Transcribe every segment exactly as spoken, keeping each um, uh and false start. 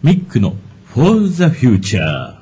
ミックの For the Future。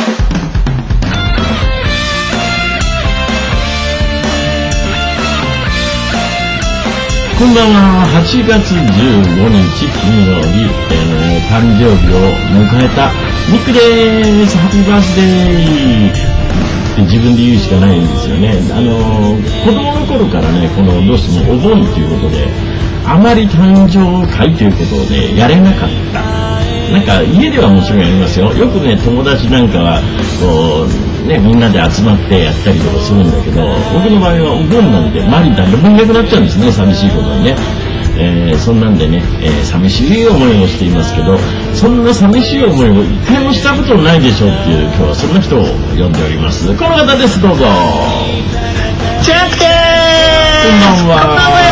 こんばんは。はちがつじゅうごにち金曜日、えー、誕生日を迎えたミックです。ハッピーバースデーって自分で言うしかないんですよね。あのー、子供の頃からね、このどうしてもお盆ということであまり誕生会ということをねやれなかった。なんか家ではもちろんやりますよ。よくね友達なんかはこうねみんなで集まってやったりとかするんだけど、僕の場合はお盆なんで周り誰もいなくなっちゃうんですね、寂しいことにね。えー、そんなんでね、えー、寂しい思いをしていますけど、そんな寂しい思いを一回もしたことないでしょうっていう、今日はそんな人を呼んでおります。この方です、どうぞ。 チャックでーす。こんばんは。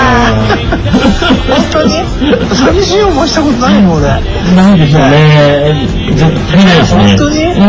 本当に寂しい思いしたことないもん俺。 ないでしょうね。絶対ないですね。 本当に、うん、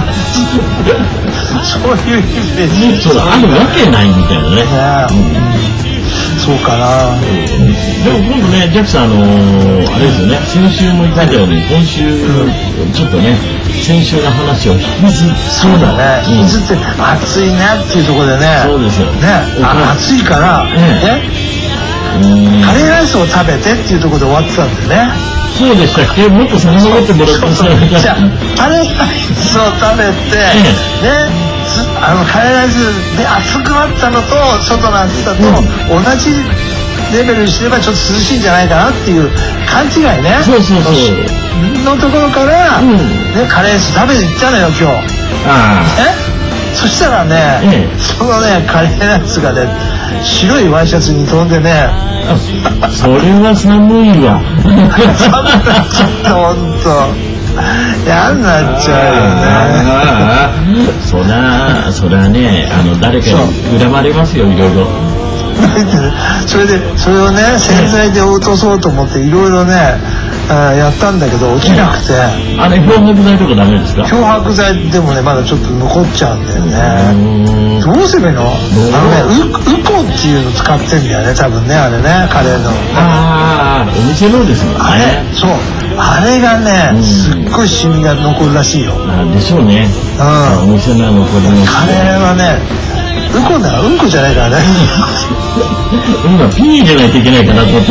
そういうイメージ。 そうあるわけないみたいなね。 そうかな、うん、 でも今度ね、ジャックさん、あのー、あれですよね、先週も言ったように、今週、うん、ちょっとね、先週の話を引きずって、 そうだね、引きずって、暑いねっていうところでね、 そうですよね、暑いから、ね、ね、カレーライスを食べてっていうところで終わってたんだよね。 そうでしたっけ？もっと遡ってもらってそうそう、じゃあ、カレーライスを食べて、ね、あのカレーライスで暑くなったのと外の暑さと同じレベルにすればちょっと涼しいんじゃないかなっていう勘違いね。 そうそうそうのところから、うんね、カレーライス食べに行ったのよ今日。あえそしたらね、ええ、そのねカレーライスがね白いワイシャツに飛んでねそれは寒いわ寒くなっちゃったほんと嫌になっちゃうよね。そらそらね、あの誰かに恨まれますよ、いろいろ。 それでそれをね洗剤で落とそうと思っていろいろねやったんだけど落ちなくて、 あれ漂白剤とかダメですか？ 漂白剤でもねまだちょっと残っちゃうんだよね。どうすればいいの？あのねウコンっていうの使ってんだよね多分ね、あれねカレーの。 ああお店のですもんね。 あれそうあれがねすっごいシミが残るらしいよ。 でしょうね。うん。お店の残ります。 カレーはねウコンだからうんこじゃないからね。 今ピー入れないといけないかなと思って。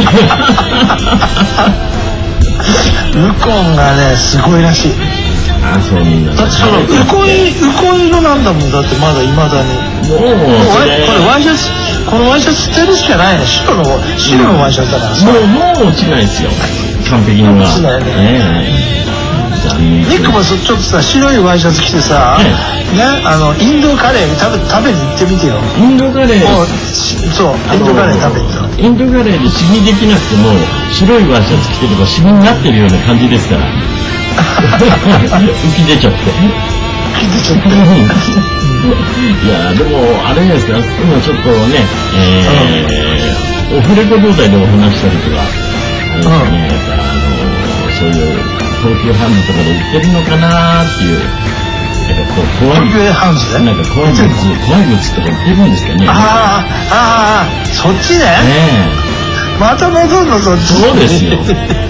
ウコンがねすごいらしい。 あ、そうみんな。 だってそのウコンウコン色なんだもん。だってまだ未だに。もうこれワイシャツこのワイシャツ捨てるしかないね。白の白のワイシャツだからさ。 もうもう落ちないですよ。完璧には。 落ちないね。ニックもちょっとさ白いワイシャツ着てさ、ね、あのインドカレー食べ食べに行ってみてよ。 インドカレーそうインドカレー食べに行った。 インドカレーでシミできなくても白いワイシャツ着てればシミになってるような感じですから浮き出ちゃって浮き出ちゃっていやでもあれですか、今ちょっとね、えー、オフレコ状態でお話したりとかあれですね、やっぱあのそういう東急ハンズとかで売ってるのかなーっていう、なんかこう怖い東急ハンズなんか怖いグッズ怖いグッズとか売ってるんですかね。 ああああそっちね。ねえまた戻るのそっち。 そうですよ。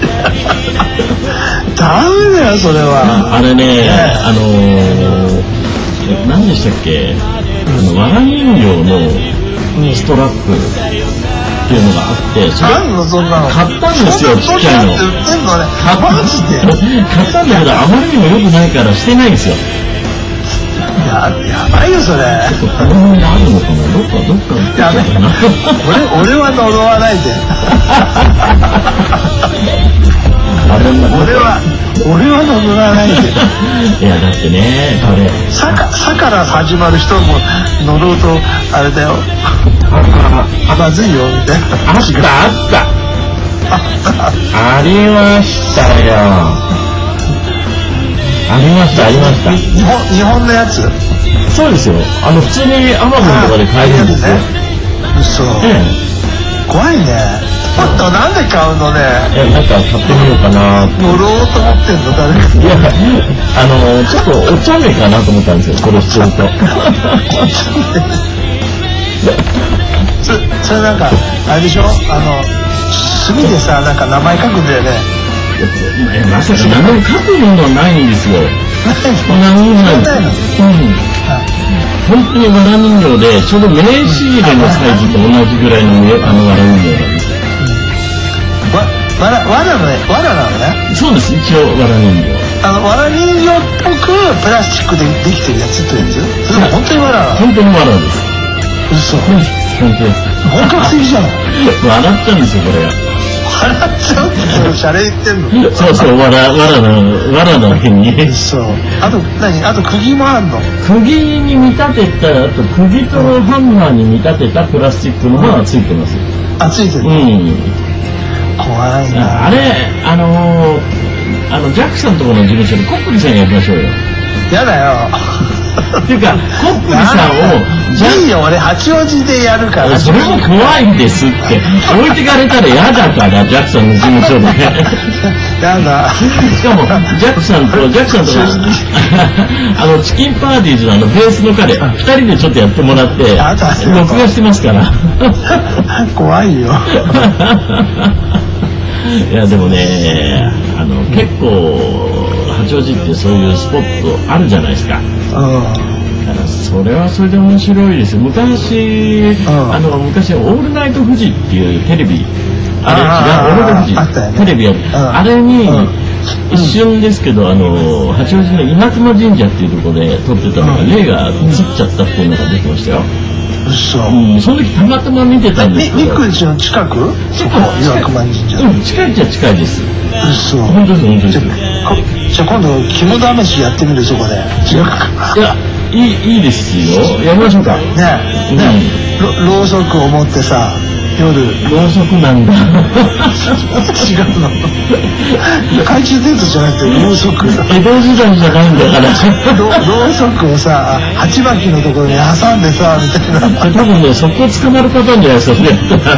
ダメだよそれは。 あれね、あのー、何でしたっけ、あのわら人形のストラップっていうのがあって、それ買ったんですよ、ちっちゃいの。買ったんだけどあまりにも良くないからしてないんですよ。 や, やばいよそれ。 ちょっとこの辺にあるのかな、どっかどっか売ってやめ俺俺は呪わないで。あれ俺は俺は呪わないで。 いやだってね、あれさかさから始まる人も呪うとあれだよ。あまずいよみたいな。 あったあったありましたよ。ありましたありました。 日本日本のやつ。 そうですよ。あの普通にアマゾンとかで買えるんですよ。 嘘。怖いね。もっとなんで買うのね。 えなんか買ってみようかな。 乗ろうと思ってんの誰か。 いやあのちょっとお茶目かなと思ったんですよこれしてると。 そ, それなんかあれでしょ、あの墨でさなんか名前書くんだよね。 まさか何でも書くものはないんですよ。何もない。本当にわら人形で、ちょうど名刺入れのサイズと同じぐらいのあのわら人形なんです。 わら、わらのね、わらなのね。 そうです、一応わら人形。 あの、わら人形っぽくプラスチックでできてるやつってやつ？それも本当にわらなの？ 本当にわらです。 嘘。 本当です。 本格的じゃない？ 笑っちゃうんですよ、これが。 笑っちゃうってシャレ言ってんの？ そうそう、わら、わらの、わらの辺に。 そう。あと、何？あと釘もあんの？ 釘に見立てた、あと釘とハンマーに見立てたプラスチックのものがついてます。 あ、ついてる。 うん。 怖いな。 あれ、あのー、あの、ジャックさんのところの事務所でコップリさんやりましょうよ。 やだよ。 っていうか、コップリさんを、 いいよ、俺八王子でやるから。 それも怖いんですって。置いてかれたら嫌だから、ジャックさんの事務所で。 やだ。 しかも、ジャックさんと、ジャックさんとか、あの、チキンパーティーズのあの、ベースの彼、二人でちょっとやってもらって、録画してますから。 怖いよ。 いや、でもね、あの、結構、八王子ってそういうスポットあるじゃないですか。だからそれはそれで面白いですよ。昔、あの、昔、オールナイトフジっていうテレビ、あれ違う、オールナイトフジ、テレビある。あれに、一瞬ですけど、あの、八王子の稲妻神社っていうところで撮ってたのが、霊が映っちゃったっていうのが出てましたよ。 嘘。 うん、その時たまたま見てたんですけど。 ミックの近く？ 近く、 岩熊神社。 うん、近いっちゃ近いです。 嘘。 本当です、本当です。 じゃあ今度肝試しやってみる、そこで。違うか。 いや、いい、いいですよ。やりましょうか。 ねえ、ねえ、ろうそくを持ってさ、夜。 ろうそくなんだ。 違うの。懐中電灯じゃなくてろうそく。 江戸時代じゃないんだから。 ろろうそくをさ、鉢巻きのところに挟んでさ、みたいな。 多分ね、そこ捕まるパターンじゃないですか、それ。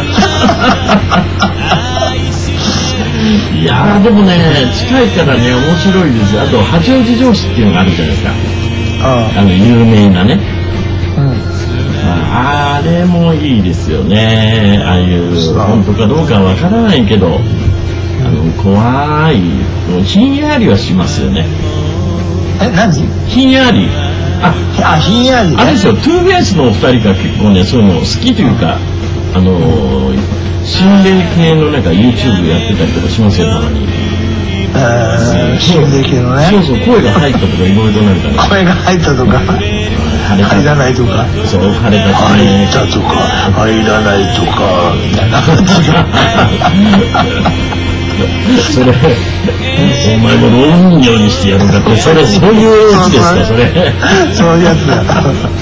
いやーでもね、近いからね、面白いですよ。あと八王子城址っていうのがあるじゃないですか。ああの有名なね、うん、あれもいいですよね。ああいう本当かどうかわからないけど、あの怖い、ひんやりはしますよね。 え、何？ ひんやり。 あ、あ、ひんやり、ね。 あれですよ、トゥーベースのお二人が結構ね、そういうの好きというか、あのー、心霊系のなんか YouTube やってたりとかしますよ、たまに。 えー、心霊系のね。 そうそう、声が入ったとかいろいろなんかね。 声が入ったとか、入らないとか。 そう、晴れたとか、 入ったとか、入らないとか、みたいな。 それ、お前も老人形にしてやるんだって、それ、そういうやつですか、それ。 そういうやつだ。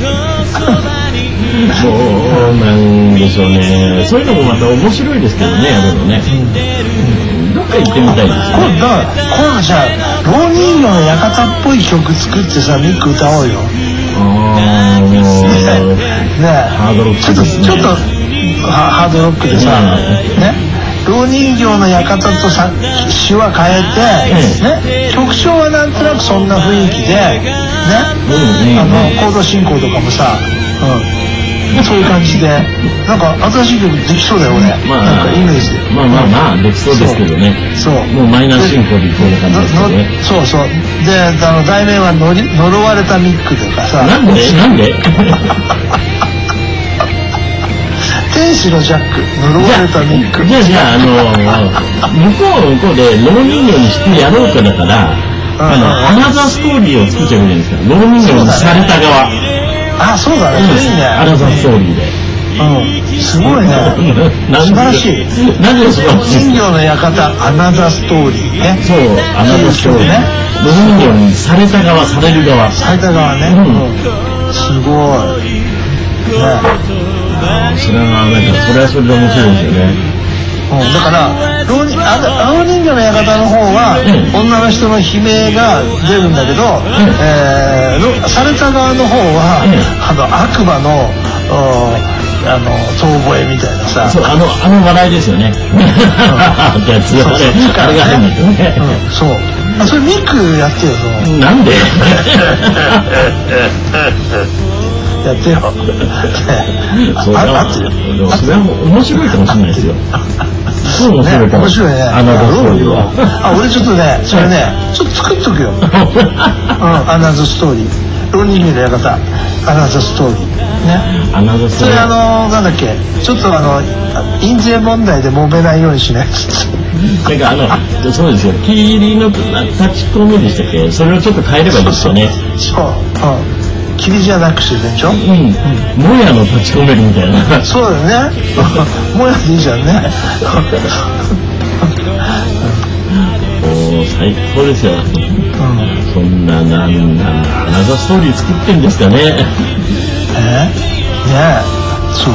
そうなんでしょうね。そういうのもまた面白いですけどね、やるのね。うん、どっか行ってみたいですよね。 だから今度じゃあ老人形の館っぽい曲作ってさ、ミック歌おうよ。 ああ、もうね、 ハードロックですね。ちょっとハードロックでさ、ね、老人形の館とさ詞は変えて、ね、曲調はなんとなくそんな雰囲気で、ね、あのコード進行とかもさ、うん、そういう感じで、なんか新しい曲できそうだよ俺。まあ、なんかイメージで。 まあまあまあできそうですけどね。そう。もうマイナー進行でいこうな感じですよね。 そうそう。で、あの題名はのり呪われたミックとかさ。 なんで？なんで？ 天使のジャック、呪われたミック。 じゃあじゃああの向こうは向こうで老人形にしてやろうかだから、あのアナザーストーリーを作っちゃうじゃないですか。老人形にされた側。 あ、そうだね。いいね。 アナザーストーリーで。 うん。すごいね。素晴らしい。 何が素晴らしい？ 人形の館、アナザーストーリーね。 そう、アナザーストーリーね。老人形にされた側、される側。 された側ね。うん。すごい。ね。 それはなんかそれはそれで面白いですよね。 うん、だから老人あ老人形の館の方は、うん、女の人の悲鳴が出るんだけど、うん、えー、された側の方は、うん、あの悪魔のあの遠吠えみたいなさ、 そうあのあの笑いですよね。うん、やつあれあれが変ですよね。 うん、そう。あ、それミックやってよ。そのなんで？ やってよ。 そうだ。それは面白いかもしれないですよ。 そう面白いかも。 面白いね。 アナザーストーリーは。 あ、俺ちょっとね、それね、ちょっと作っとくよ。うん、アナザーストーリー。浪人姫の館、アナザーストーリー。ね。 アナザーストーリー。 それあの、なんだっけ、ちょっとあの、印税問題で揉めないようにしない。 なんかあの、そうですよ。キリの立ち込みでしたっけ？それをちょっと変えればいいですよね。 そう。うん。霧じゃなくしてでしょ。うん。 もやの立ち込めるみたいな。 そうだよね。もやでいいじゃんね。 おー、最高ですよ。うん。そんな、なんなんアナザーストーリー作ってんですかね。 え？ねえ。そう。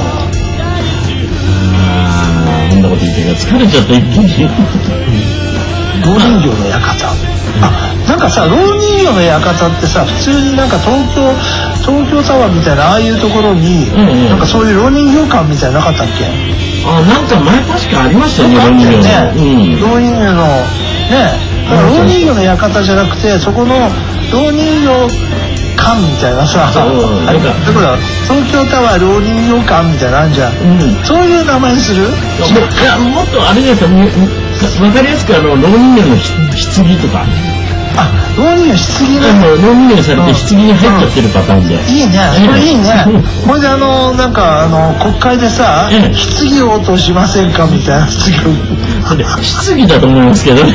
そんなこと言ってから疲れちゃった一気に。 老人形の館。あ、なんかさ、老人形の館ってさ、普通になんか東京東京タワーみたいなああいうところに、うんうん、なんかそういう老人形館みたいななかったっけ？ あ、なんか前確かありましたよね。 老人形ね。 うん、 老人形のね、だから老人形の館じゃなくて、そこの老人形館みたいなさ、あれだから東京タワー老人形館みたいなのあんじゃん、うん、そういう名前にする？いや、もっとあれですよ、わかりやすくあの老人形の棺とか、 あ、老人形棺ね、 老人形されて棺に入っちゃってるパターンで、うん、 いいね、それいいね。これであのなんかあの国会でさ、棺を落としませんかみたいな棺だと思いますけどね。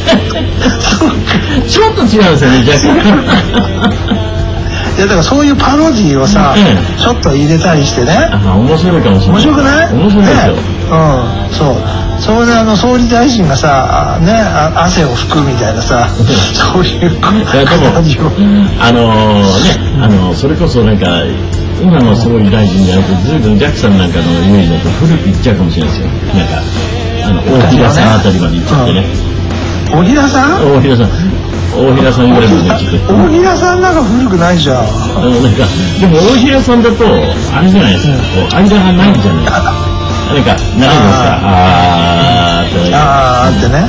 ちょっと違うんですよね、逆に。 いやだからそういうパロディーをさ、うん、ちょっと入れたりしてね。 あ、面白いかもしれない。 面白くない？ 面白いですよ。 ね、うん、そう。それであの総理大臣がさ、ね、汗を拭くみたいなさ、そういう感じを。 あのー、ね、あのー、それこそなんか今の総理大臣じゃなくて、ずいぶんジャックさんなんかのイメージだと古くいっちゃうかもしれないですよ。なんかあの大平さんあたりまでいっちゃってね。 大平さん？ 大平さん。大平さんぐらいまで来て。 大平さんなんか古くないじゃん。 あのなんかでも大平さんだとあれじゃないですか。こう間がないんじゃないですか。なんか長いですか。あーってあーってね。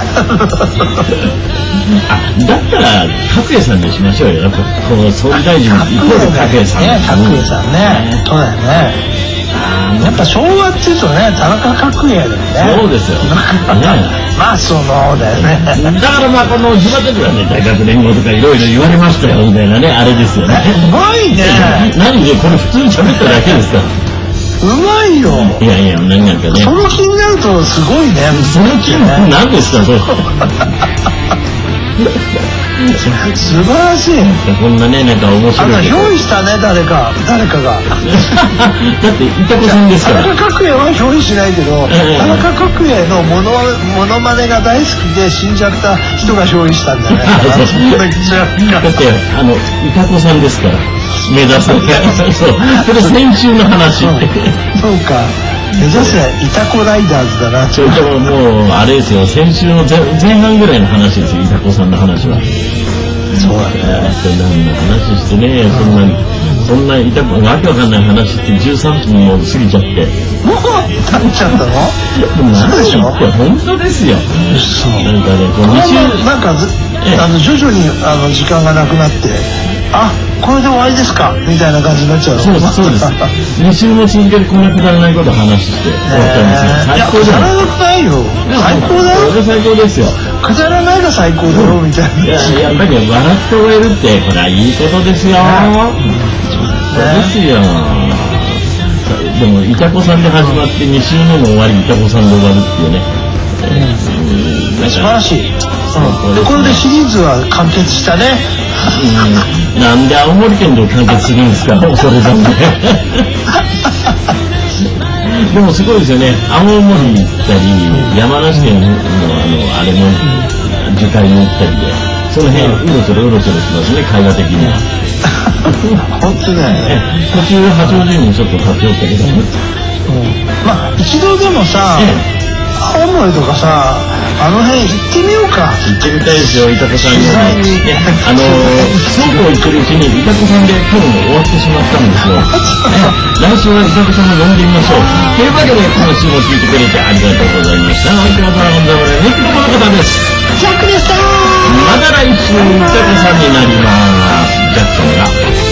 あ、だったら角栄さんにしましょうよ。やっぱこう総理大臣イコール角栄さん。 ね、角栄さんね。そうだよね。やっぱ昭和っていうとね、田中角栄だよね。 そうですよ。 まあそのだよね。 だからまあこの地元ではね、大学連合とかいろいろ言われましたよみたいなね、あれですよね。 うまいね。 何でこれ普通に喋っただけですか。 うまいよ。 いやいや、何なんかね。 その気になるとすごいね。 その気に何ですかそれ。 素晴らしい。 こんなね、なんか面白い。 あの憑依したね、誰か誰かが。 だっていた子さんですから。 田中角栄は憑依しないけど、田中角栄のモノモノマネが大好きで死んじゃった人が憑依したんだよね。だってあのいた子さんですから。目指す。そう。これ先週の話。 そうか。目指せイタコライダーズだな。 ちょっともうあれですよ。先週の前半ぐらいの話ですよ。イタコさんの話は。 そうだね。 何の話してね、そんなそんなイタコわけわかんない話ってじゅうさんぷんも過ぎちゃって。 もう経っちゃったの？ そうでしょ。本当ですよ。 そう。 なんかね、こうに週なんかずあの徐々にあの時間がなくなって。あ、これで終わりですかみたいな感じになっちゃう。 そうです、そうです。に週も続けてこんなくだらないこと話して終わったんですよ。最高じゃない。 くだらなくないよ。最高だよ。 これ最高ですよ。 くだらないが最高だろみたいな。 いや、やっぱり笑って終えるってこれはいいことですよ。そうですよ。でもイタコさんで始まってに週目の終わりイタコさんで終わるっていうね。 素晴らしい。でこれでシリーズは完結したね。 うん、なんで青森県で完結するんですか、それだね。でもすごいですよね。青森行ったり、山梨県のあのあれも樹海に行ったりで、その辺うろちょろうろちょろしますね、会話的には。 本当だよね。 途中八王子にちょっと立ち寄ったけどね。 うん、まあ一度でもさ。ええ青森とかさ、あの辺行ってみようか。 行ってみたいですよ、イタコさんに。あのそうこう言ってるうちにイタコさんで今日も終わってしまったんですよ。来週はイタコさんを呼んでみましょう。というわけで今週も聞いてくれてありがとうございました。おいくらさん、本沢でね、この方です。 ジャックでした。 また来週イタコさんになります。ジャックさんが。